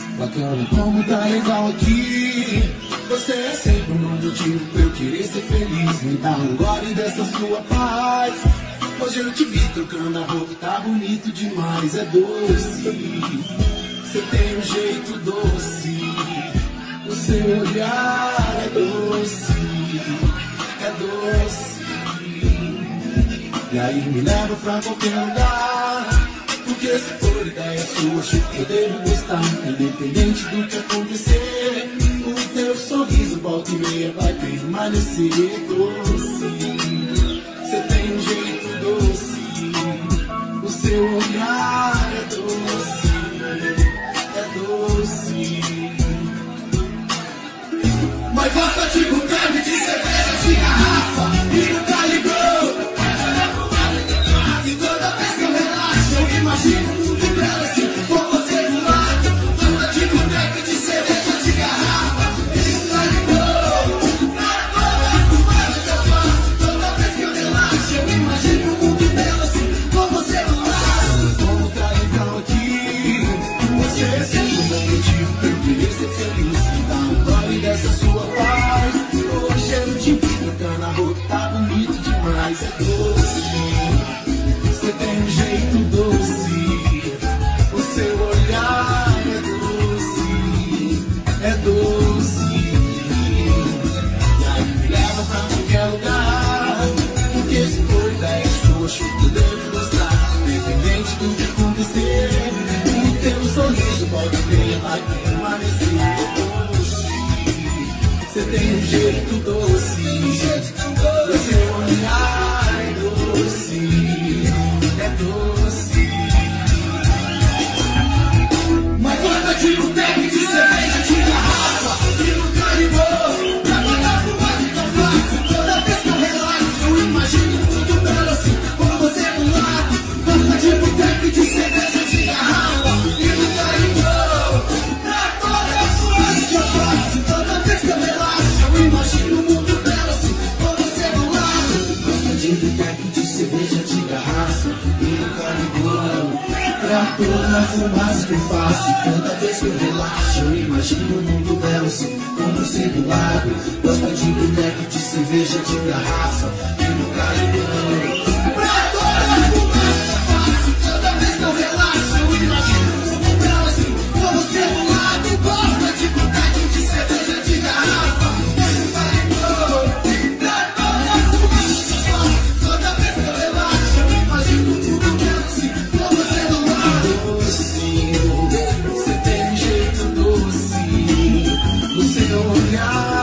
Bacana como tá legal aqui. Você é sempre um motivo pra eu querer ser feliz. Me dá um gole dessa sua paz. Hoje eu te vi trocando a roupa, tá bonito demais, é doce. Você tem um jeito doce, o seu olhar é doce, é doce. E aí me leva pra qualquer lugar, porque se for ideia sua, acho que eu devo gostar. Independente do que acontecer, o teu sorriso volta e meia vai permanecer doce. Você tem um jeito doce, o seu olhar é doce, é doce. Mas gosta de boteco, de cerveja, de garrafa e nunca ligou. E toda vez que eu relaxo, eu imagino um mundo dela assim, com você do lado. Gosta de boteco, de cerveja, de garrafa e nunca ligou. Toda fumada que eu faço, toda vez que eu relaxo, eu imagino um mundo dela assim, com você do lado. Como tá legal aqui, você é sempre um bom motivo pra eu querer ser feliz. Me dá um gole dessa sua paz. Hoje eu te vi trocando a roupa, tá bonito demais, é doce. Você tem um jeito doce, o seu olhar é doce, é doce. E aí me leva pra qualquer lugar, porque se for ideia sua, acho que eu devo gostar. Independente do que acontecer, o teu sorriso volta e meia vai permanecer doce. Você tem um jeito doce, o seu olhar é doce, é doce. Mas gosta de boteco, de cerveja, de garrafa e nunca ligou. Pra pagar fumada que eu faço, toda vez que eu relaxo, eu imagino tudo dela assim, com você do lado. Gosta de boteco, de cerveja, de garrafa e nunca ligou. Pra toda fumada que eu faço, toda vez que eu relaxo, eu imagino o mundo dela assim, com você do lado. Gosta de boteco, de cerveja, de garrafa e nunca ligou. Pra toda fumaça que eu faço, toda vez que eu relaxo, eu imagino o mundo dela assim, com você do lado. Gosta de boteco, de cerveja, de garrafa e nunca ligou. Pra toda fumaça que eu faço, toda vez que eu relaxo, eu imagino o mundo dela assim, com você do lado. Gosta de boteco, de cerveja, de garrafa e nunca ligou. Pra toda fumaça que eu faço, toda vez que eu relaxo, eu imagino o mundo dela assim, com você do lado. Doce, você tem um jeito doce, o seu olhar